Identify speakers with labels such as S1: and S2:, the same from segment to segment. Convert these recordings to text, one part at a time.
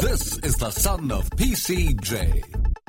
S1: This is the son of PCJ.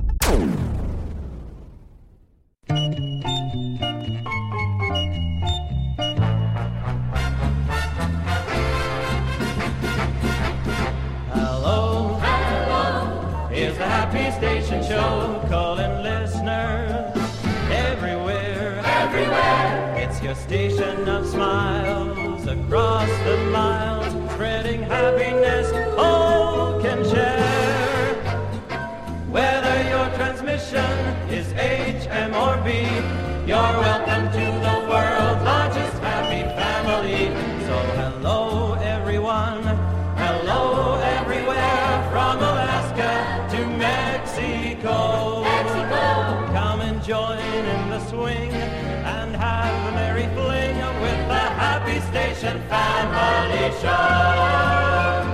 S2: Hello, here's the Happy Station Show, calling listeners everywhere. It's your station of smiles across the miles, spreading happiness all can share. Whether your transmission is HM or B, you're welcome to the world's largest happy family. So hello everyone, hello everywhere, from Alaska to Mexico. Come and join in the swing and have a merry fling with the Happy Station Family Show.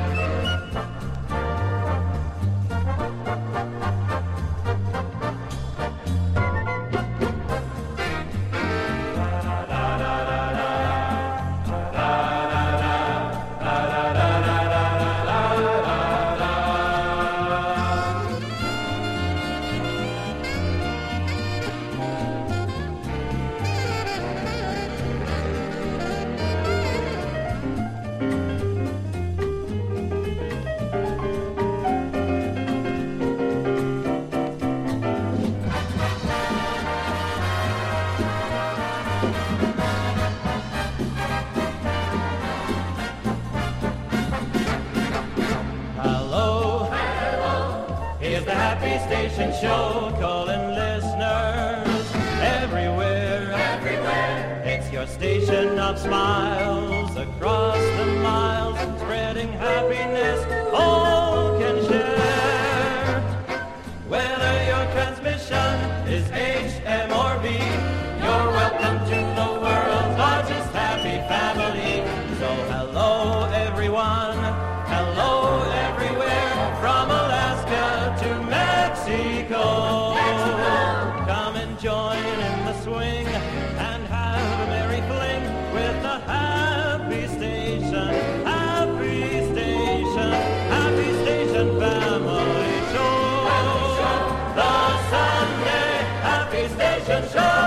S2: Station show, calling listeners everywhere. It's your station of smiles across the miles, spreading happiness all can share. Whether your transmission is HM or B, you're welcome to the world's largest happy family. So hello everyone, hello everywhere, from Alaska to Mexico. Come and join in the swing and have a merry fling with the Happy Station, Happy Station, Happy Station Family Show. The Sunday Happy Station Show.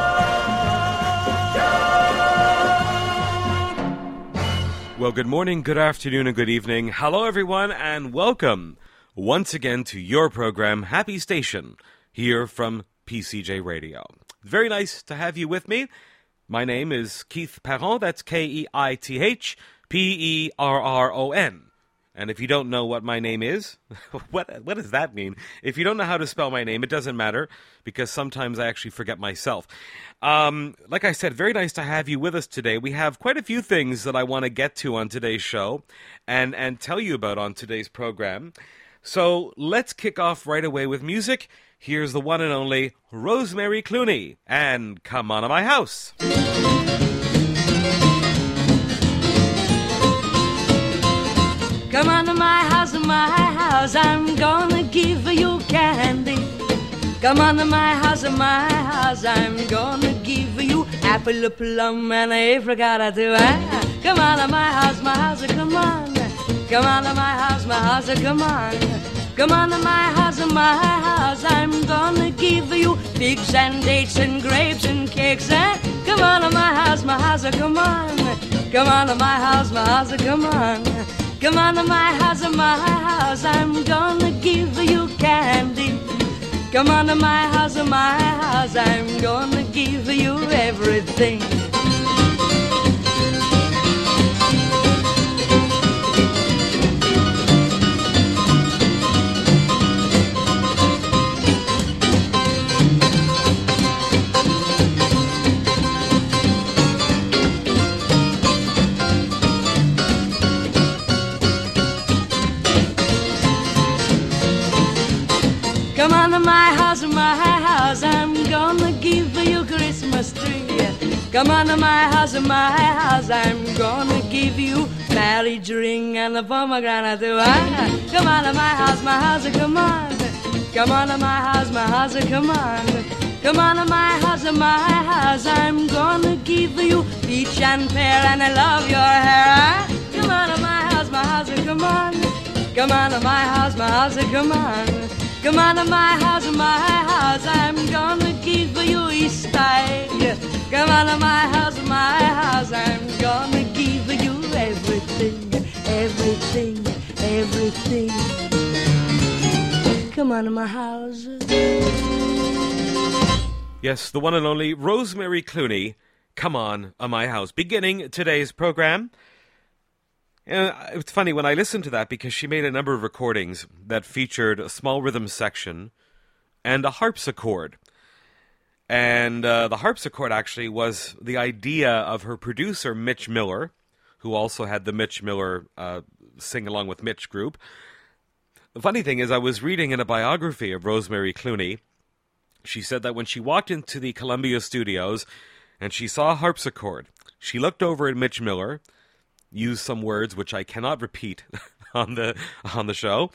S3: Well, good morning, good afternoon, and good evening. Hello, everyone, and welcome once again to your program, Happy Station, here from PCJ Radio. Very nice to have you with me. My name is Keith Perron. That's Keithperron. And if you don't know what my name is, what does that mean? If you don't know how to spell my name, it doesn't matter, because sometimes I actually forget myself. Like I said, very nice to have you with us today. We have quite a few things that I want to get to on today's show and tell you about on today's program. So let's kick off right away with music. Here's the one and only Rosemary Clooney, and Come On to My House.
S4: Come on to my house, I'm gonna give you candy. Come on to my house, I'm gonna give you apple, a plum, and a apricot too. Come on to my house, come on. Come on to my house, come on. Come on to my house, I'm gonna give you figs and dates and grapes and cakes. Come on to my house, come on. Come on to my house, come on. Come on to my house, I'm gonna give you candy. Come on to my house, I'm gonna give you everything. Come on to my house, I'm gonna give you Christmas tree. Come on to my house, I'm gonna give you marriage ring and a pomegranate too. Come on to my house, come on. Come on to my house, come on. Come on to my house, I'm gonna give you peach and pear and I love your hair. Come on to my house, come on. Come on to my house, come on. Come on to my house, I'm gonna give you a style. Come on to my house, I'm gonna give you everything, everything, everything. Come on to my house.
S3: Yes, the one and only Rosemary Clooney, Come On to My House, beginning today's program. It's funny when I listened to that because she made a number of recordings that featured a small rhythm section and a harpsichord. And the harpsichord actually was the idea of her producer, Mitch Miller, who also had the Mitch Miller Sing Along with Mitch group. The funny thing is I was reading in a biography of Rosemary Clooney. She said that when she walked into the Columbia studios and she saw a harpsichord, she looked over at Mitch Miller, used some words which I cannot repeat on the show,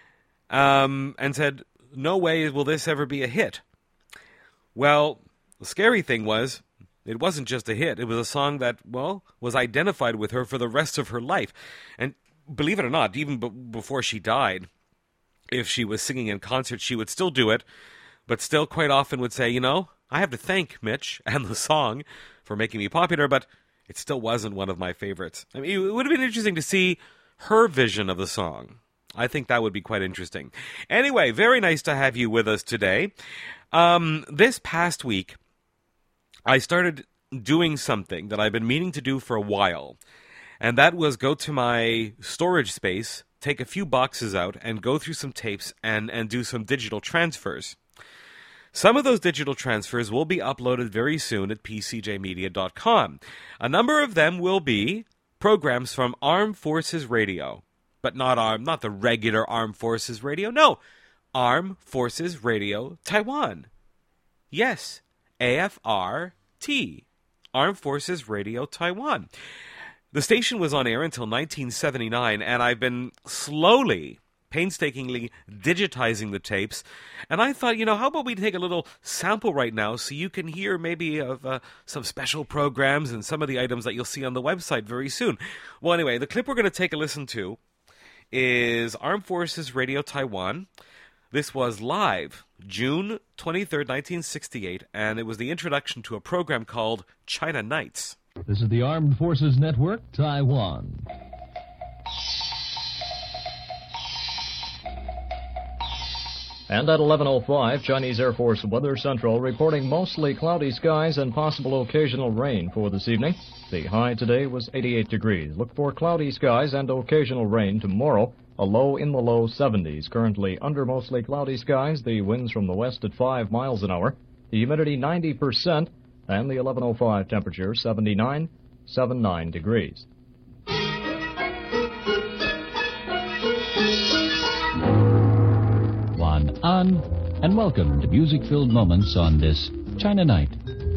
S3: and said, "No way will this ever be a hit." Well, the scary thing was, it wasn't just a hit. It was a song that, well, was identified with her for the rest of her life. And believe it or not, even before she died, if she was singing in concert, she would still do it, but still quite often would say, I have to thank Mitch and the song for making me popular, but it still wasn't one of my favorites. I mean, it would have been interesting to see her vision of the song. I think that would be quite interesting. Anyway, very nice to have you with us today. This past week, I started doing something that I've been meaning to do for a while, and that was go to my storage space, take a few boxes out, and go through some tapes and do some digital transfers. Some of those digital transfers will be uploaded very soon at pcjmedia.com. A number of them will be programs from Armed Forces Radio, but not the regular Armed Forces Radio. No, Armed Forces Radio Taiwan. Yes, AFRT, Armed Forces Radio Taiwan. The station was on air until 1979, and I've been painstakingly digitizing the tapes, and I thought, how about we take a little sample right now so you can hear maybe of some special programs and some of the items that you'll see on the website very soon. Well, anyway, the clip we're going to take a listen to is Armed Forces Radio Taiwan. This was live June 23rd, 1968, and it was the introduction to a program called China Nights.
S5: This is the Armed Forces Network, Taiwan. And at 11:05, Chinese Air Force Weather Central reporting mostly cloudy skies and possible occasional rain for this evening. The high today was 88 degrees. Look for cloudy skies and occasional rain tomorrow. A low in the low 70s. Currently under mostly cloudy skies. The winds from the west at 5 miles an hour. The humidity 90%. And the 11:05 temperature 79 degrees. On and welcome to music-filled moments on this China Night.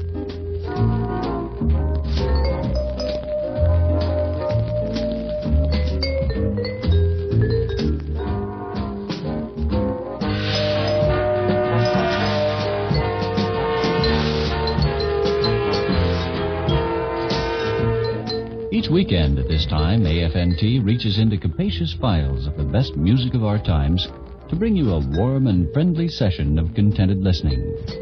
S5: Each weekend at this time, AFNT reaches into capacious files of the best music of our times to bring you a warm and friendly session of contented listening.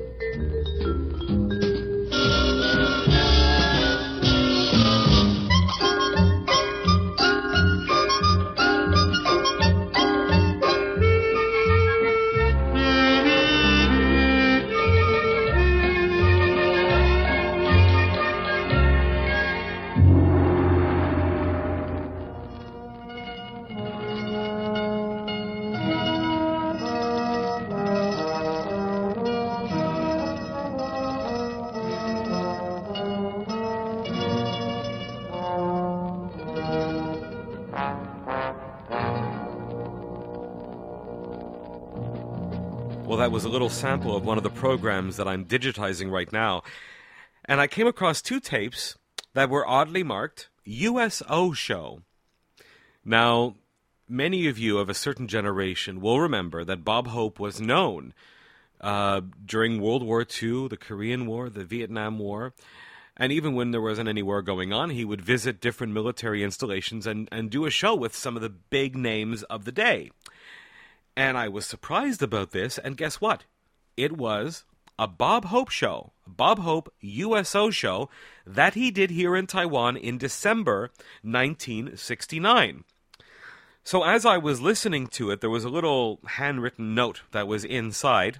S3: Well, that was a little sample of one of the programs that I'm digitizing right now. And I came across two tapes that were oddly marked USO Show. Now, many of you of a certain generation will remember that Bob Hope was known during World War II, the Korean War, the Vietnam War, And even when there wasn't any war going on, he would visit different military installations and do a show with some of the big names of the day. And I was surprised about this, and guess what? It was a Bob Hope show, Bob Hope USO show, that he did here in Taiwan in December 1969. So as I was listening to it, there was a little handwritten note that was inside.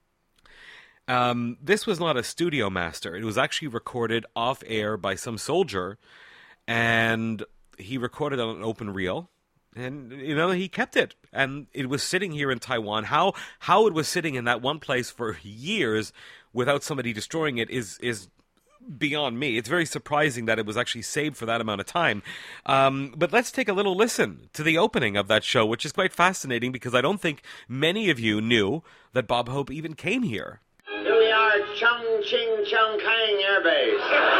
S3: This was not a studio master. It was actually recorded off air by some soldier, and he recorded on an open reel, and he kept it, and it was sitting here in Taiwan. How it was sitting in that one place for years without somebody destroying it is beyond me. It's very surprising that it was actually saved for that amount of time. But let's take a little listen to the opening of that show, which is quite fascinating because I don't think many of you knew that Bob Hope even came here.
S6: Here we are at Chongqing Chongqing Air Base.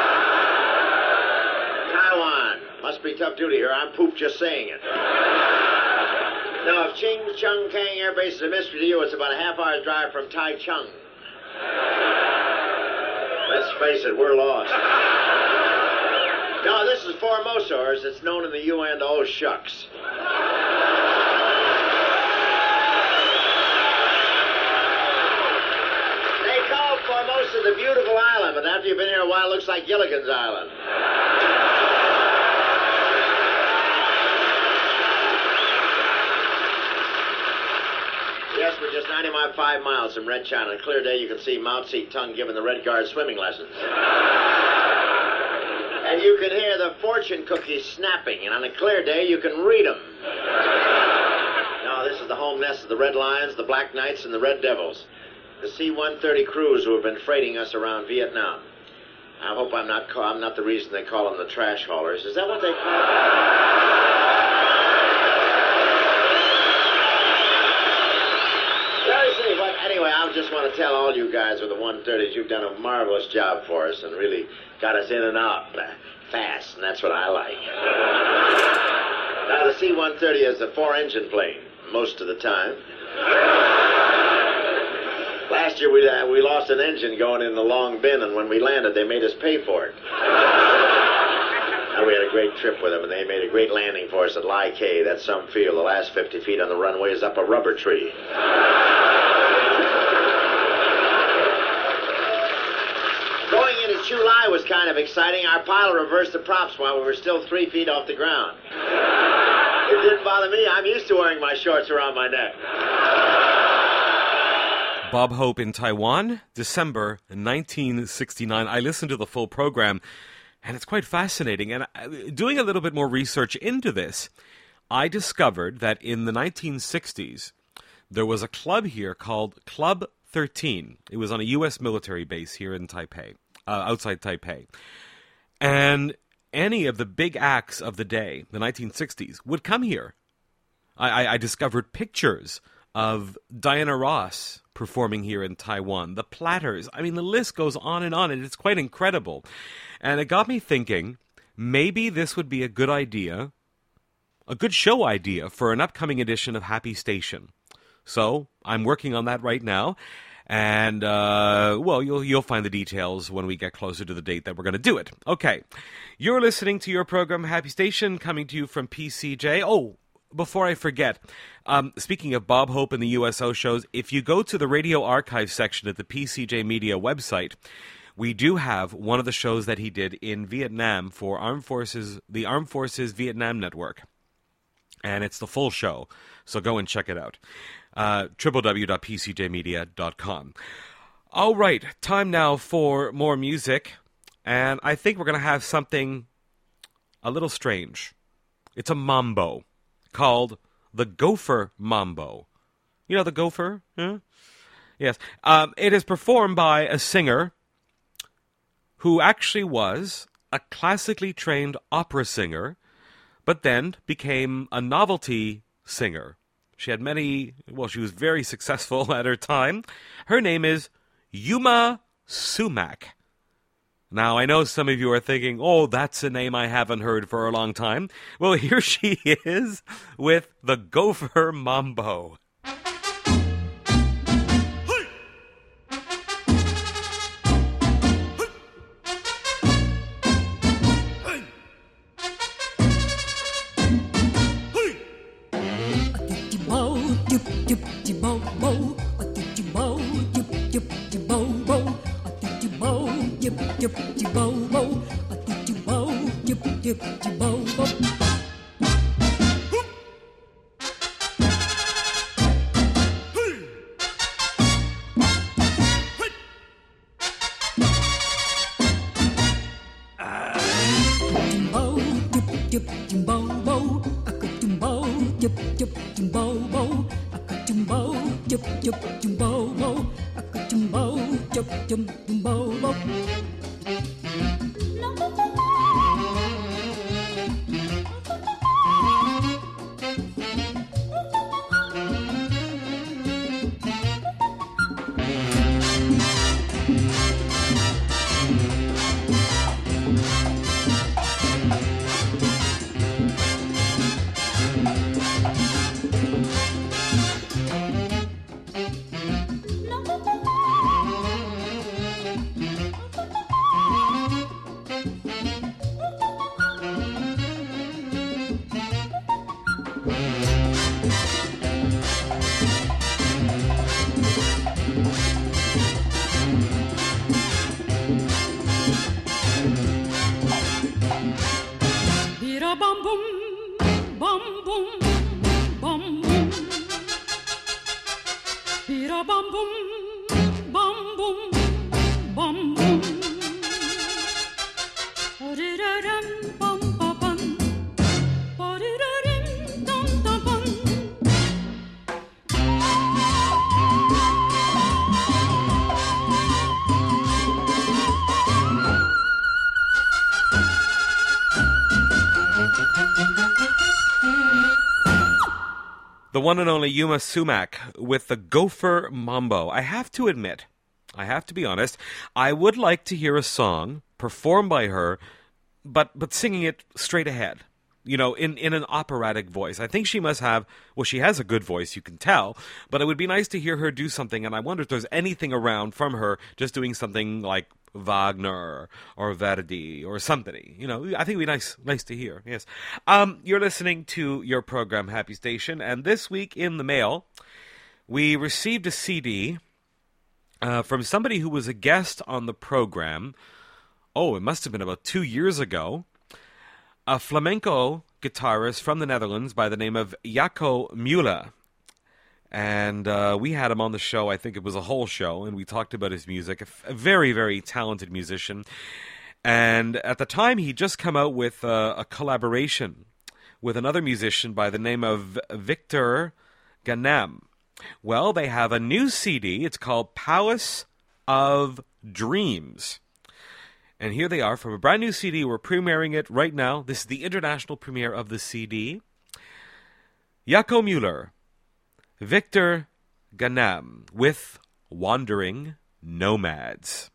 S6: Taiwan. Must be tough duty here. I'm poop just saying it. Now, if Ching Chongqing Air Base is a mystery to you, it's about a half-hour's drive from Taichung. Let's face it, we're lost. No, this is Formosa, or as it's known in the UN, oh shucks. Formosa, the beautiful island, but after you've been here a while, it looks like Gilligan's Island. Yes, we're just 95 miles from Red China. On a clear day, you can see Mao Zedong giving the Red Guard swimming lessons. And you can hear the fortune cookies snapping, and on a clear day, you can read them. Now, this is the home nest of the Red Lions, the Black Knights, and the Red Devils. The C-130 crews who have been freighting us around Vietnam. I hope I'm not the reason they call them the trash haulers. Is that what they call them? Seriously, but anyway, I just want to tell all you guys with the 130s, you've done a marvelous job for us and really got us in and out fast, and that's what I like. Now, the C-130 is a 4-engine plane most of the time. Last year, we lost an engine going in the long bin, and when we landed, they made us pay for it. Now, we had a great trip with them, and they made a great landing for us at Lai Kay. That's some field. The last 50 feet on the runway is up a rubber tree. Going into Chu Lai was kind of exciting. Our pilot reversed the props while we were still 3 feet off the ground. It didn't bother me. I'm used to wearing my shorts around my neck.
S3: Bob Hope in Taiwan, December 1969. I listened to the full program, and it's quite fascinating. And doing a little bit more research into this, I discovered that in the 1960s, there was a club here called Club 13. It was on a U.S. military base here in Taipei, outside Taipei. And any of the big acts of the day, the 1960s, would come here. I discovered pictures of Diana Ross performing here in Taiwan, the Platters. I mean, the list goes on, and it's quite incredible. And it got me thinking, maybe this would be a good idea, a good show idea for an upcoming edition of Happy Station. So, I'm working on that right now, and, well, you'll find the details when we get closer to the date that we're going to do it. Okay, you're listening to your program, Happy Station, coming to you from PCJ. Oh, before I forget, speaking of Bob Hope and the USO shows, if you go to the radio archive section at the PCJ Media website, we do have one of the shows that he did in Vietnam for the Armed Forces Vietnam Network. And it's the full show, so go and check it out. www.pcjmedia.com. All right, time now for more music, and I think we're going to have something a little strange. It's a mambo called the Gopher Mambo. You know the gopher? Huh? Yes. It is performed by a singer who actually was a classically trained opera singer, but then became a novelty singer. She was very successful at her time. Her name is Yuma Sumac. Now, I know some of you are thinking, oh, that's a name I haven't heard for a long time. Well, here she is with the Gopher Mambo. The one and only Yuma Sumac with the Gopher Mambo. I have to admit, I have to be honest, I would like to hear a song performed by her, but singing it straight ahead. You know, in an operatic voice. I think she must have, well, she has a good voice, you can tell, but it would be nice to hear her do something, and I wonder if there's anything around from her just doing something like Wagner or Verdi or somebody. You know, I think it'd be nice to hear, yes. You're listening to your program, Happy Station, and this week in the mail, we received a CD from somebody who was a guest on the program. Oh, it must have been about 2 years ago. A flamenco guitarist from the Netherlands by the name of Jaco Müller. And we had him on the show. I think it was a whole show, and we talked about his music. A very, very talented musician. And at the time, he'd just come out with a collaboration with another musician by the name of Victor Ganam. Well, they have a new CD. It's called Palace of Dreams. And here they are from a brand new CD. We're premiering it right now. This is the international premiere of the CD. Jaco Müller, Victor Ganam with Wandering Nomads.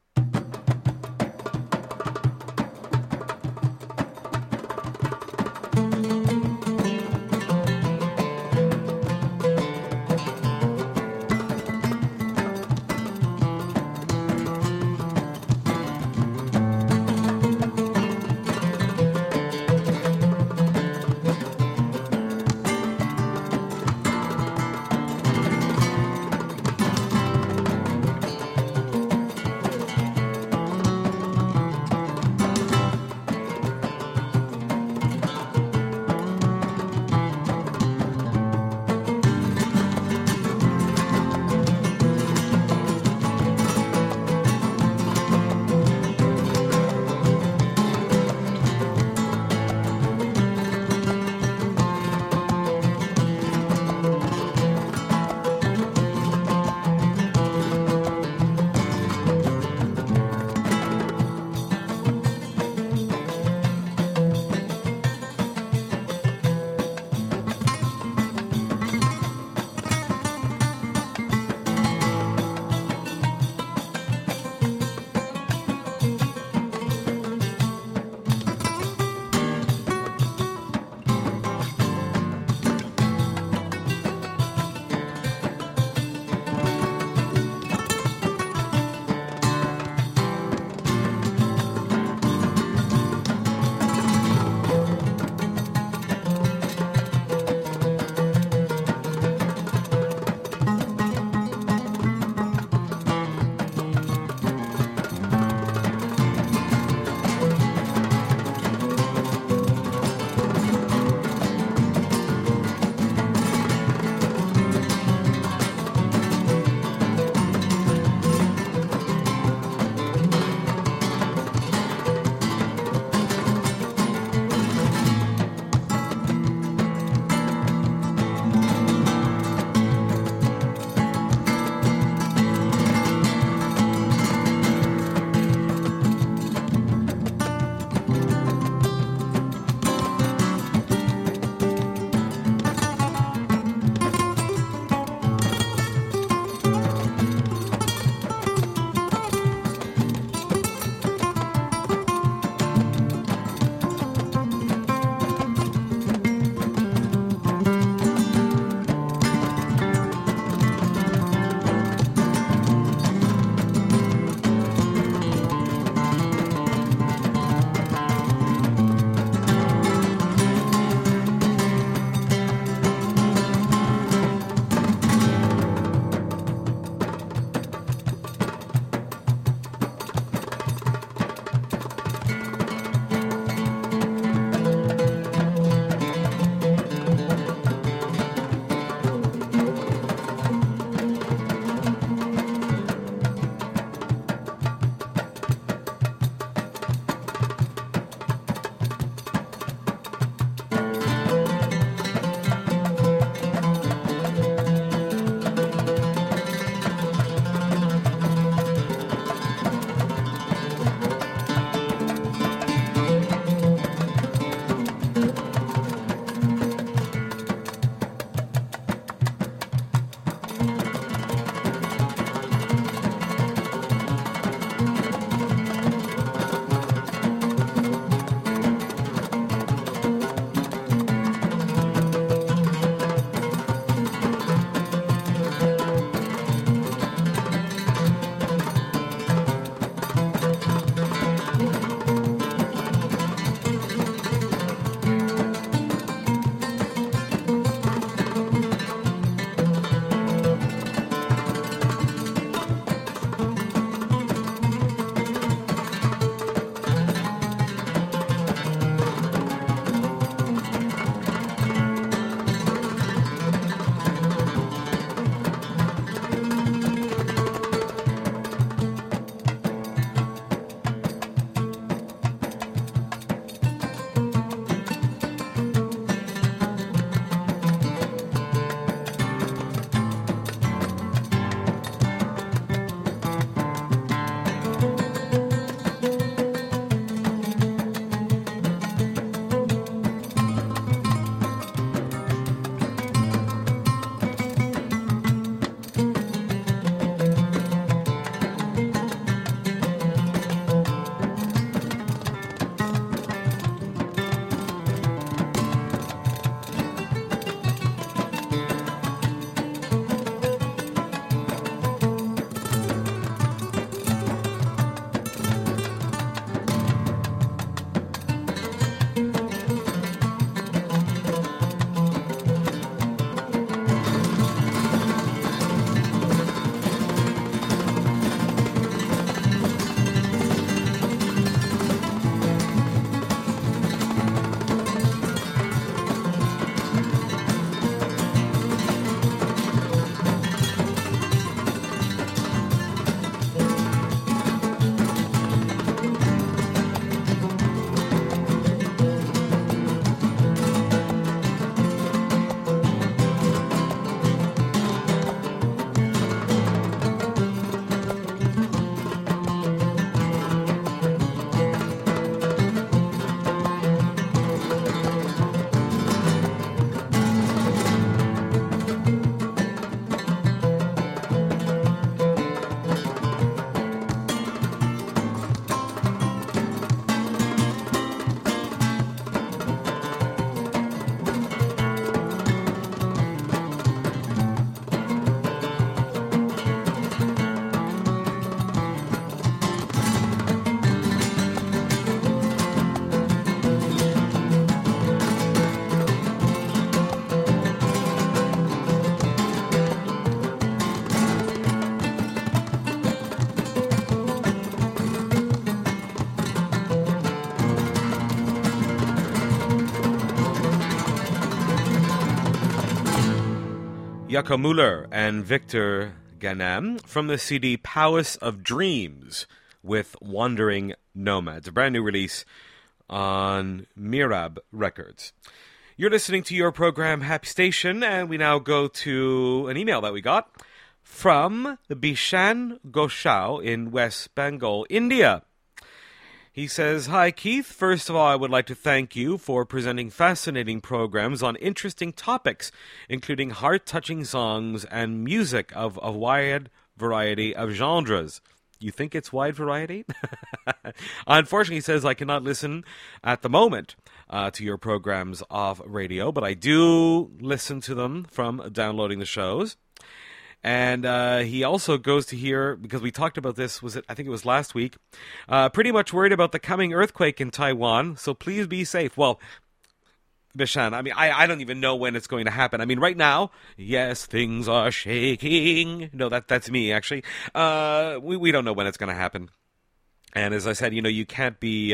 S3: Jaco Müller and Victor Ganem from the CD Palace of Dreams with Wandering Nomads, a brand new release on Mirab Records. You're listening to your program Happy Station, and we now go to an email that we got from Bishan Goshal in West Bengal, India. He says, "Hi Keith, first of all I would like to thank you for presenting fascinating programs on interesting topics, including heart-touching songs and music of a wide variety of genres." You think it's wide variety? Unfortunately, he says, I cannot listen at the moment to your programs off radio, but I do listen to them from downloading the shows. And he also goes to hear, because we talked about this, I think it was last week, pretty much worried about the coming earthquake in Taiwan, so please be safe. Well, Bishan, I mean, I don't even know when it's going to happen. I mean, right now, yes, things are shaking. No, that's me, actually. We don't know when it's going to happen. And as I said, you can't be,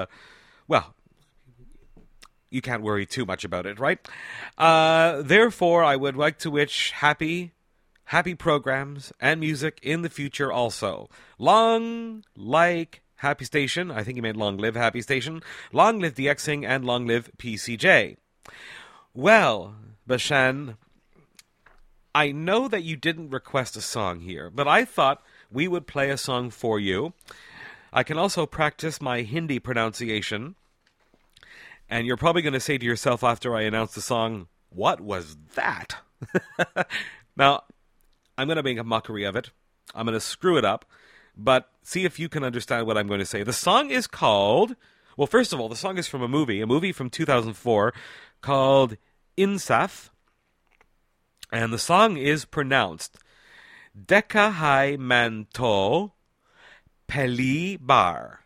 S3: you can't worry too much about it, right? Therefore, I would like to wish happy programs and music in the future also. Long like Happy Station. I think he meant long live Happy Station. Long live DXing and long live PCJ. Well, Bishan, I know that you didn't request a song here, but I thought we would play a song for you. I can also practice my Hindi pronunciation. And you're probably going to say to yourself after I announce the song, what was that? Now, I'm going to make a mockery of it. I'm going to screw it up. But see if you can understand what I'm going to say. The song is called... Well, first of all, the song is from a movie from 2004 called Insaf. And the song is pronounced Dekha Hai Manto Peli Bar.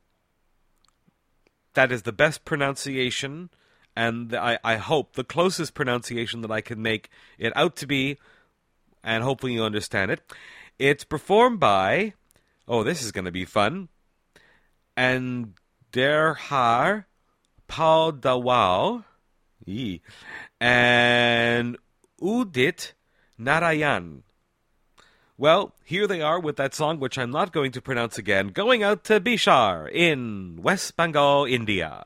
S3: That is the best pronunciation, and I hope the closest pronunciation that I can make it out to be, and hopefully you understand it. It's performed by, this is going to be fun, and Derhar Paudawal and Udit Narayan. Well, here they are with that song, which I'm not going to pronounce again, going out to Bishar in West Bengal, India.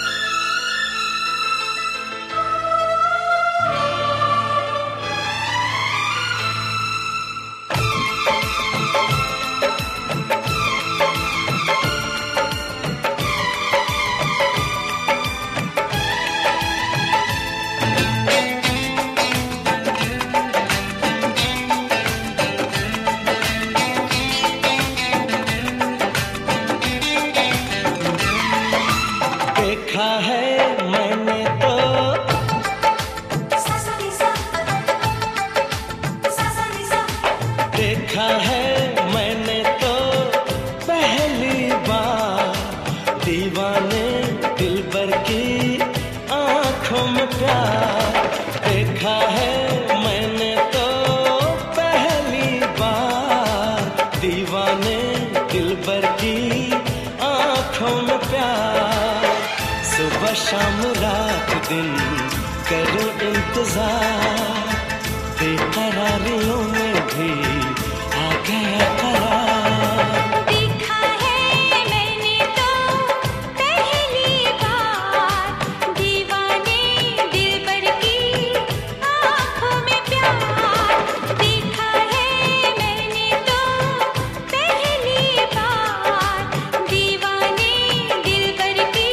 S7: शाम रात दिन करूं इंतजार बेकरारियों में भी आ गया करार
S8: देखा है मैंने तो पहली बार दीवाने दिलबर की आंखों में प्यार देखा है मैंने तो पहली बार दीवाने दिलबर की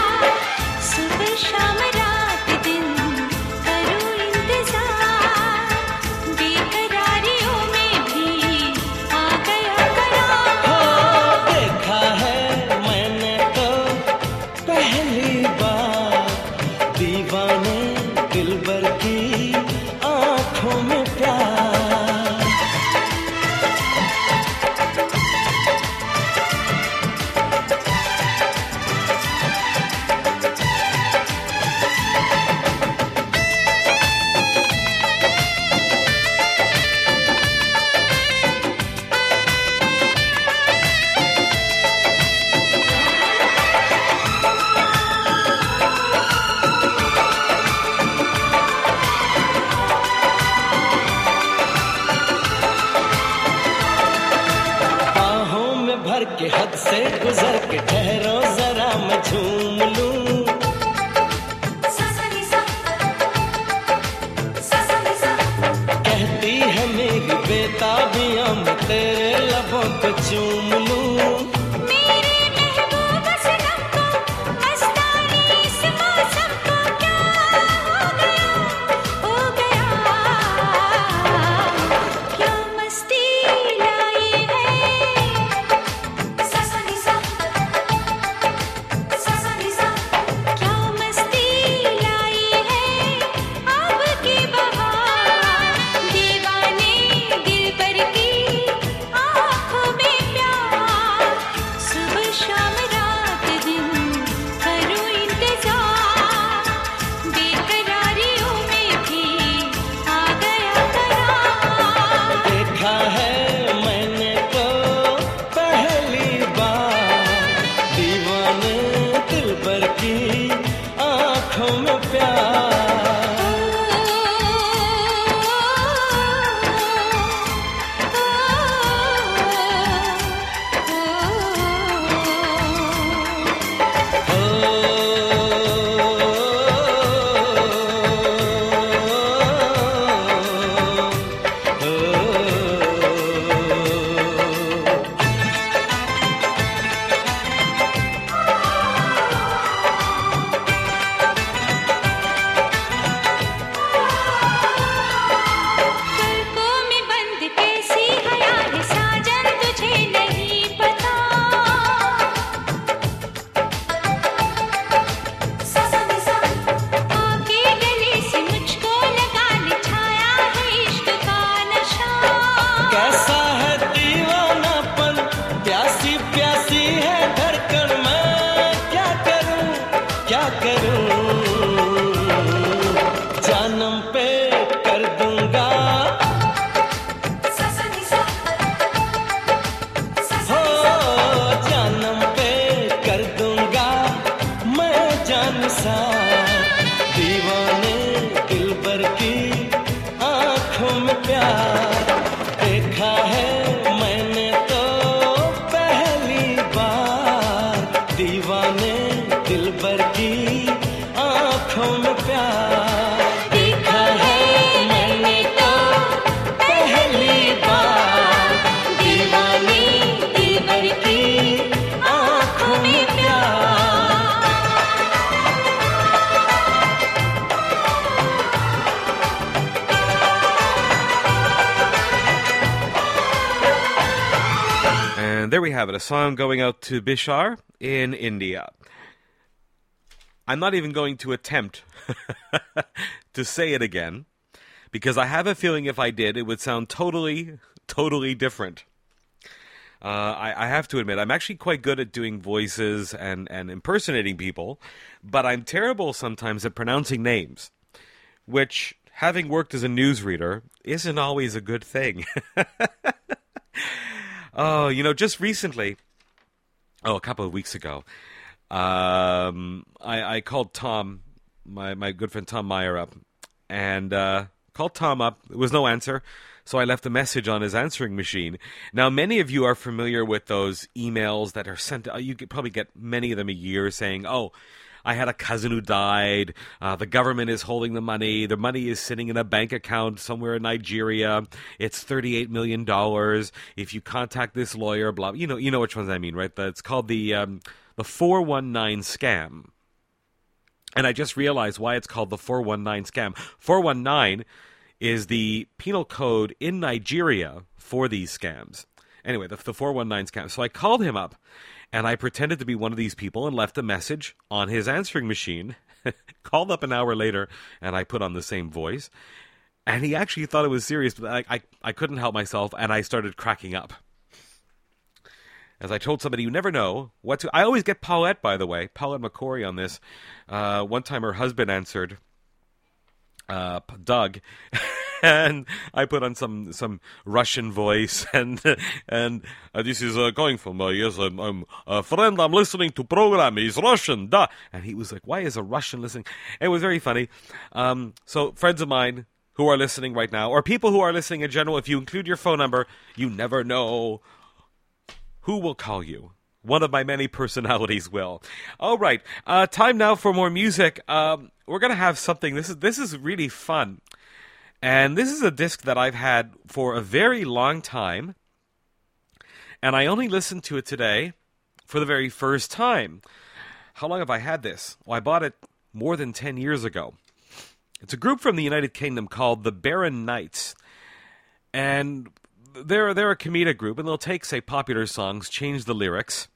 S8: शाम रात दिन करूं इंतजार
S7: मैं तेरे लबों पे चूम लूं
S8: मेरे महबूब सनम को मस्तानी इस मौसम को क्या हो गया क्या मस्ती लाई है सा नी सा क्या मस्ती लाई है अब की बहार दीवाने दिल पर की आँखों में प्यार सुबह शाम रात दिन करूँ इंतजार बेकरारियों में भी आ गया करार
S7: देखा है मैंने तो पहली बार दीवाने दिलबर की आँखों में प्यार
S8: पलकों में बंद कैसी हया है साजन तुझे नहीं पता आके गले से मुझको लगा ले छाया है इश्क का नशा
S7: कैसा है दीवानापन प्यासी प्यासी है धड़कन मैं क्या करूं जानम पे कर दूंगा हो जानम पे कर दूंगा मैं जान सा दीवाने दिलबर की आँखों में प्यार देखा है मैंने तो पहली बार दीवाने दिलबर की आँखों में प्यार देखा है मैंने तो पहली बार दीवाने दिलबर की आँखों में प्यार
S3: And there we have it, a song going out to Bishar in India. I'm not even going to attempt to say it again, because I have a feeling if I did, it would sound totally different. I have to admit, I'm actually quite good at doing voices and impersonating people, but I'm terrible sometimes at pronouncing names, which, having worked as a newsreader, isn't always a good thing. Oh, just recently, a couple of weeks ago, I called Tom, my good friend Tom Meyer up, and called Tom up. There was no answer, so I left a message on his answering machine. Now, many of you are familiar with those emails that are sent. You could probably get many of them a year saying, oh, I had a cousin who died. The government is holding the money. The money is sitting in a bank account somewhere in Nigeria. It's $38 million. If you contact this lawyer, blah. You know which ones I mean, right? It's called the 419 scam. And I just realized why it's called the 419 scam. 419 is the penal code in Nigeria for these scams. Anyway, the 419 scam. So I called him up, and I pretended to be one of these people and left a message on his answering machine. Called up an hour later, and I put on the same voice. And he actually thought it was serious, but I couldn't help myself, and I started cracking up. As I told somebody, you never know what to... I always get Paulette, by the way, Paulette McCory on this. One time her husband answered, Doug, and I put on some Russian voice, and this is going from, yes, I'm a friend, I'm listening to program, he's Russian, da. And he was like, why is a Russian listening? It was very funny. So friends of mine who are listening right now, or people who are listening in general, if you include your phone number, you never know who will call you. One of my many personalities will. All right, time now for more music. We're going to have something. This is really fun. And this is a disc that I've had for a very long time. And I only listened to it today for the very first time. How long have I had this? Well, I bought it more than 10 years ago. It's a group from the United Kingdom called the Barron Knights. And they're a comedic group, and they'll take, say, popular songs, change the lyrics.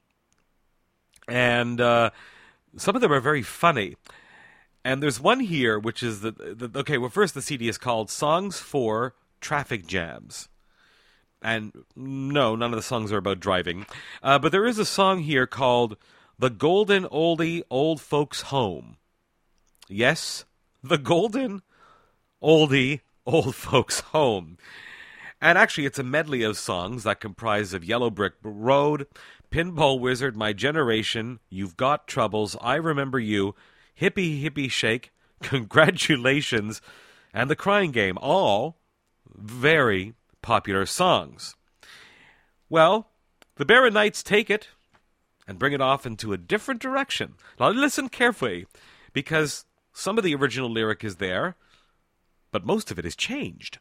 S3: And some of them are very funny. And there's one here, which is first the CD is called Songs for Traffic Jams. And no, none of the songs are about driving. But there is a song here called The Golden Oldie Old Folks Home. Yes, The Golden Oldie Old Folks Home. And actually, it's a medley of songs that comprise of Yellow Brick Road, Pinball Wizard, My Generation, You've Got Troubles, I Remember You, Hippie Hippie Shake, Congratulations, and The Crying Game. All very popular songs. Well, the Barron Knights take it and bring it off into a different direction. Now listen carefully, because some of the original lyric is there, but most of it is changed.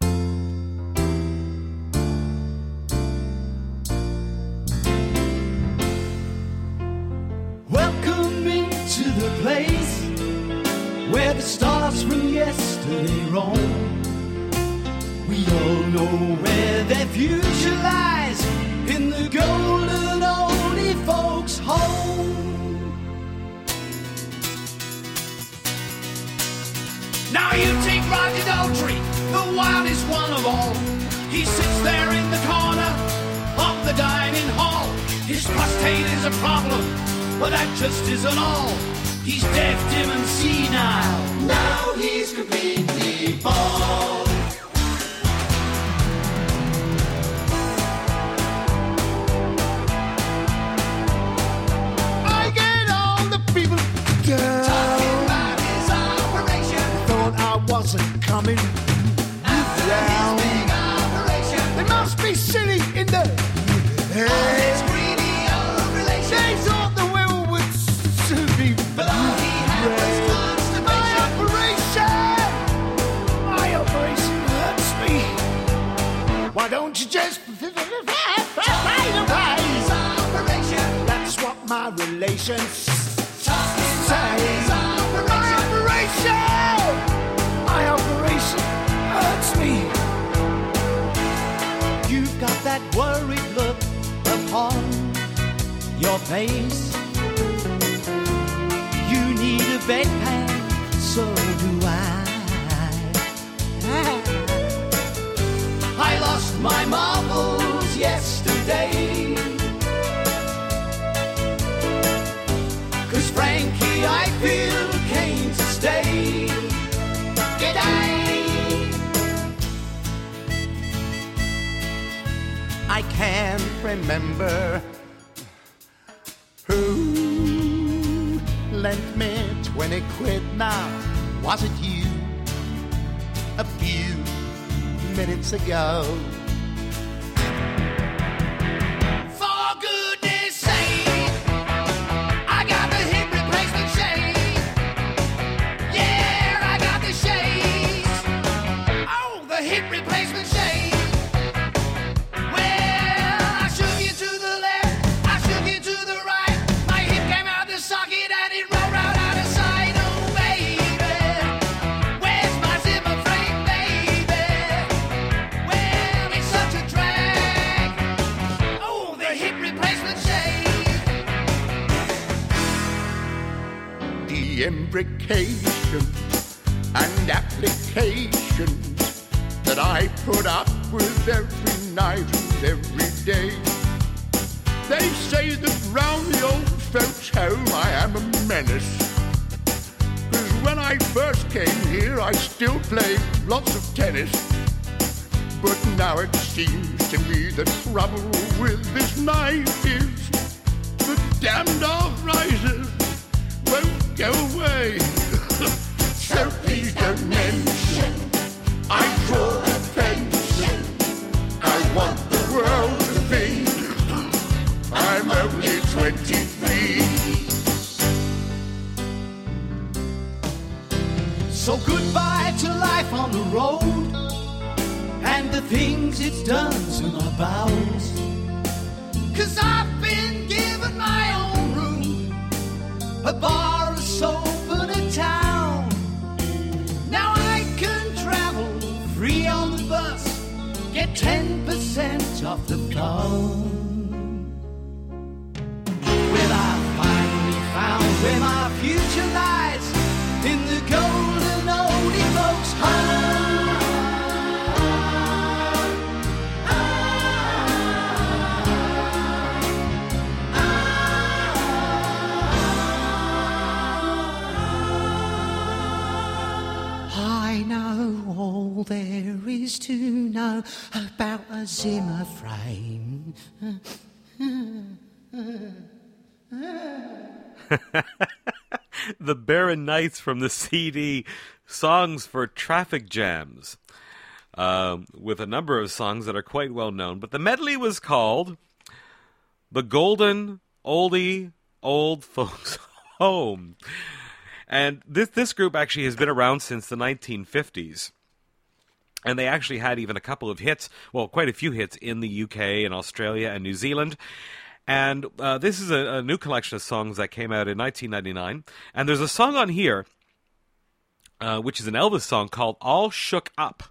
S9: Welcome into the place where the stars from yesterday roam. We all know where their future lies, in the golden oldie folks home.
S10: Now you take Roger Daltrey, the wildest one of all. He sits there in the corner of the dining hall. His prostate is a problem, but that just isn't all. He's deaf, dim and senile. Now he's completely bald.
S9: I get all the people
S10: Talking about his operation.
S9: thought I wasn't coming
S10: After
S9: down.
S10: his big operation.
S9: They must be sitting in the
S10: On his greedy old relation.
S9: They thought the will would soon be
S10: But all he had was constipation.
S9: My operation hurts me. Why don't you just fade away?
S10: His operation.
S9: That's what my relations
S10: Talking about his operation.
S9: My operation hurts me. You've got that worried look upon your face. You need a bedpan, so do I.
S10: I lost my marbles yesterday. 'Cause Frankie, I feel, came to stay. G'day.
S9: I can't remember who lent me 20 quid now. Was it you? A few minutes ago.
S10: For goodness sake, I got the hip replacement shade. Yeah, I got the shades. Oh, the hip replacement shade. Well, I shook you to the left, I shook you to the right. My hip came out the socket and it rolled right out of sight. Oh, baby, where's my zipper frame, baby? Well, it's such a drag. Oh, the hip replacement shade.
S9: The imbrications and applications that I put up with every night and every day. They say that round the old folks' home I am a menace. 'Cause when I first came here I still played lots of tennis. But now it seems to me the trouble with this night is the damned arthritis won't go away. So please don't mention I draw a pension. I want the world to think I'm only 23.
S10: So goodbye to life on the road and the things it's done to my bowels. 'cause I've been given my own room, a bar, a soap, and a town. Now I can travel free on the bus, get 10% off the phone. Well, I finally found where my future lies, in the golden oldie folks' home. I know all there is to know about a Zimmer frame.
S3: The Barren Nights from the CD Songs for Traffic Jams, with a number of songs that are quite well known. But the medley was called The Golden Oldie Old Folks Home. And this group actually has been around since the 1950s. And they actually had even a couple of hits, well, quite a few hits in the UK and Australia and New Zealand. And this is a new collection of songs that came out in 1999. And there's a song on here, which is an Elvis song called All Shook Up.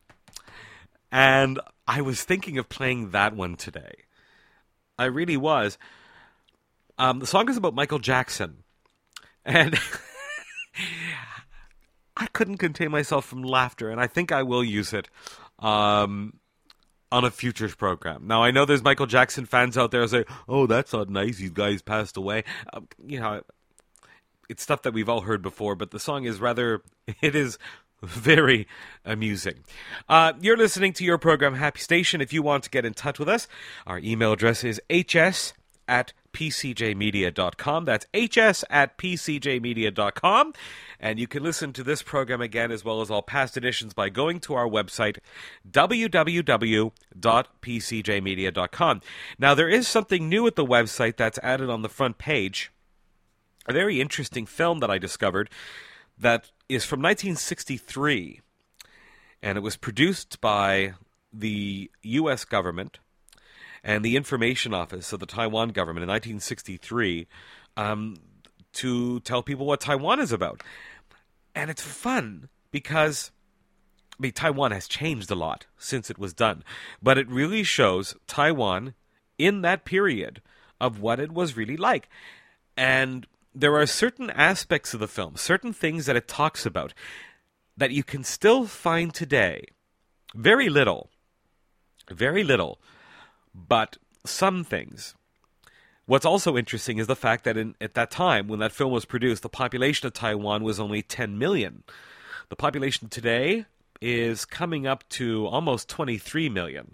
S3: And I was thinking of playing that one today. I really was. The song is about Michael Jackson. And I couldn't contain myself from laughter, and I think I will use it on a future program. Now, I know there's Michael Jackson fans out there who say, oh, that's not nice, you guys passed away. It's stuff that we've all heard before, but the song is it is very amusing. You're listening to your program, Happy Station. If you want to get in touch with us, our email address is hs@pcjmedia.com. That's hs@pcjmedia.com. And you can listen to this program again as well as all past editions by going to our website, www.pcjmedia.com. Now, there is something new at the website that's added on the front page. A very interesting film that I discovered that is from 1963. And it was produced by the U.S. government and the Information Office of the Taiwan government in 1963 to tell people what Taiwan is about. And it's fun because, Taiwan has changed a lot since it was done. But it really shows Taiwan in that period of what it was really like. And there are certain aspects of the film, certain things that it talks about, that you can still find today. Very little, but some things. What's also interesting is the fact that at that time, when that film was produced, the population of Taiwan was only 10 million. The population today is coming up to almost 23 million.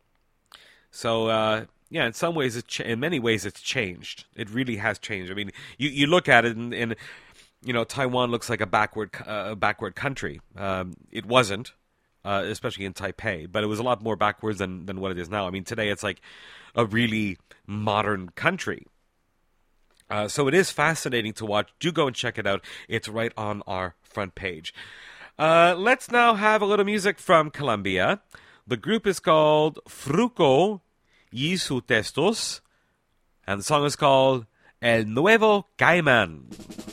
S3: So, in some ways, in many ways, it's changed. It really has changed. I mean, you look at it and Taiwan looks like a backward country. It wasn't. Especially in Taipei, but it was a lot more backwards than what it is now. I mean, today it's like a really modern country. So it is fascinating to watch. Do go and check it out. It's right on our front page. Let's now have a little music from Colombia. The group is called Fruco y sus Testos, and the song is called El Nuevo Caimán.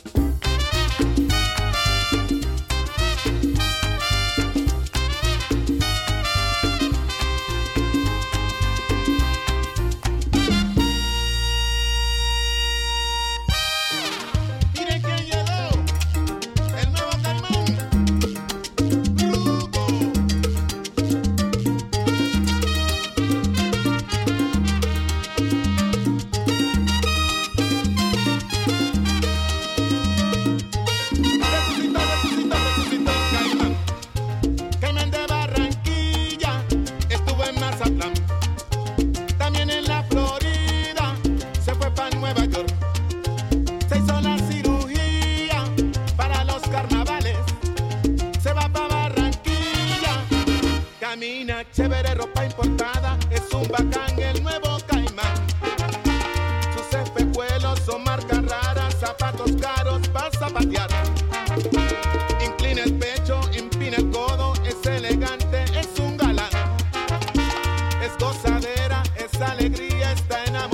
S11: Chévere, ropa importada, es un bacán el nuevo Caimán. Sus espejuelos son marcas raras, zapatos caros para zapatear. Inclina el pecho, empina el codo, es elegante, es un galán. Es gozadera, es alegría, está enamorado.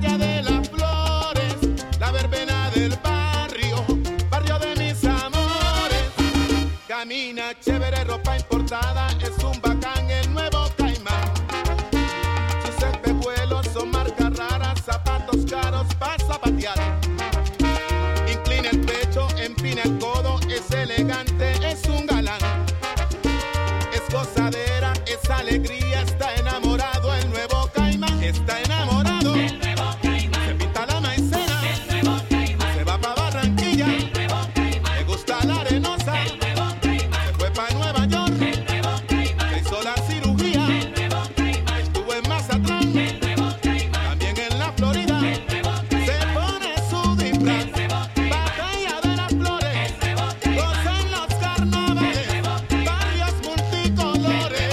S11: playa de las flores, la verbena del barrio, barrio de mis amores. Camina chévere, ropa importada, es un bacán el nuevo Caimán. Sus espejuelos son marcas raras, zapatos caros para zapatear. Inclina el pecho, empina el codo, es elegante, es un galán. Es gozadera, es alegría, está enamorado el nuevo Caimán. Está enamorado el nuevo Caimán. Se pinta la maicena el nuevo Caimán. Se va pa' Barranquilla el nuevo Caimán. Le gusta la arenosa el nuevo Caimán. Se fue pa' Nueva York el nuevo Caimán. Se hizo la cirugía el nuevo Caimán. Estuvo en Mazatlán el nuevo Caimán. También en la Florida el nuevo Caimán. Se pone su disfraz. Batalla de las flores, goza en los carnavales, barrios multicolores.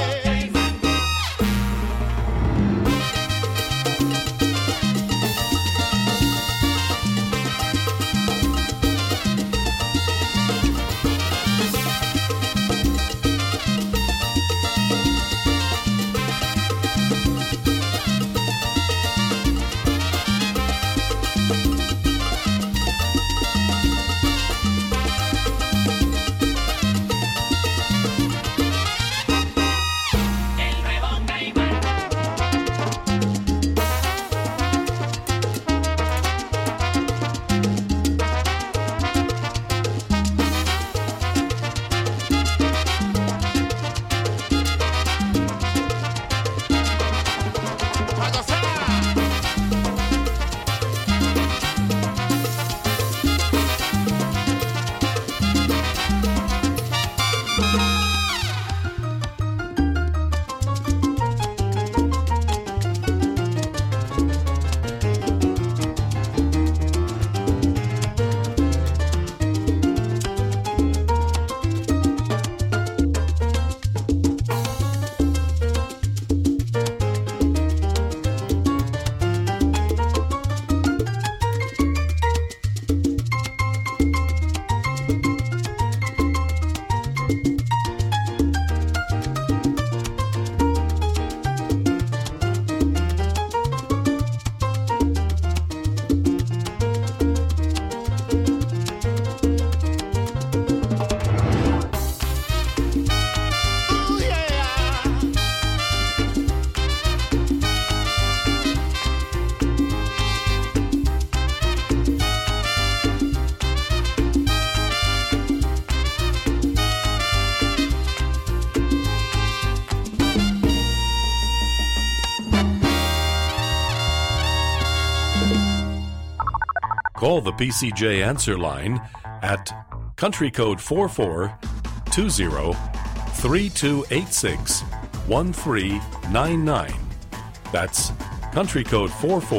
S11: ¡A gozar! Ooh, yeah.
S12: Call the PCJ answer line at country code 4420-3286-1399. That's country code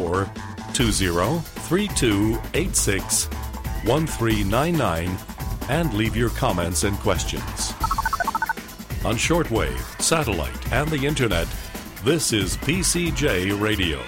S12: 4420-3286-1399 and leave your comments and questions. On shortwave, satellite, and the internet, this is PCJ Radio.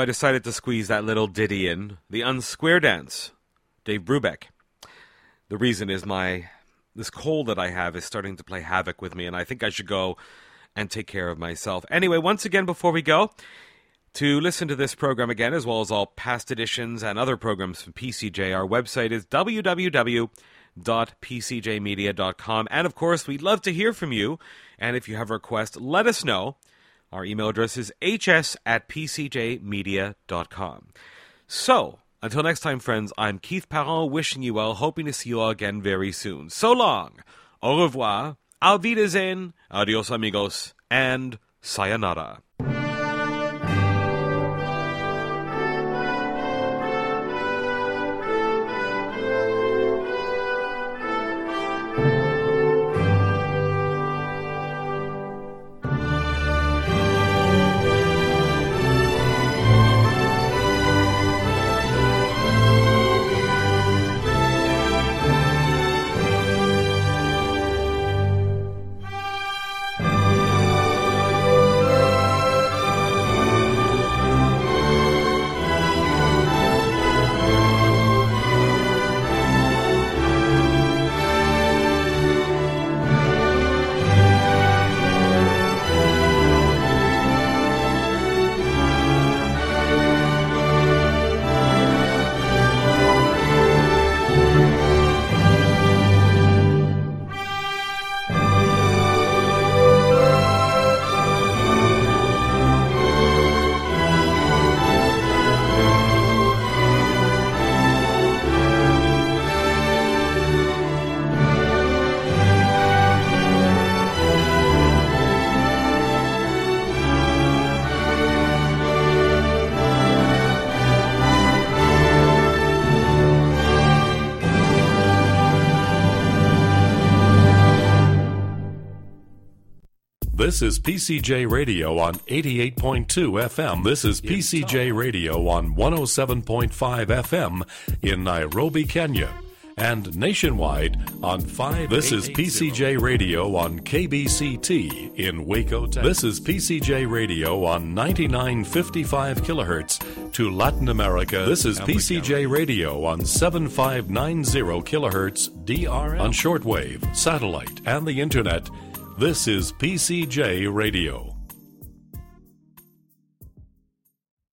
S3: I decided to squeeze that little ditty in, the Unsquare Dance, Dave Brubeck. The reason is this cold that I have is starting to play havoc with me, and I think I should go and take care of myself. Anyway, once again, before we go, to listen to this program again, as well as all past editions and other programs from PCJ, our website is www.pcjmedia.com. And, of course, we'd love to hear from you. And if you have a request, let us know. Our email address is hs@pcjmedia.com. So, until next time, friends, I'm Keith Parent, wishing you well, hoping to see you all again very soon. So long, au revoir, auf Wiedersehen, adios amigos, and sayonara.
S12: This is PCJ Radio on 88.2 FM. This is PCJ Radio on 107.5 FM in Nairobi, Kenya. And nationwide on 5. This is PCJ Radio on KBCT in Waco, Texas. This is PCJ Radio on 9955 kilohertz to Latin America. This is PCJ Radio on 7590 kilohertz DRM on shortwave, satellite, and the internet. This is PCJ Radio.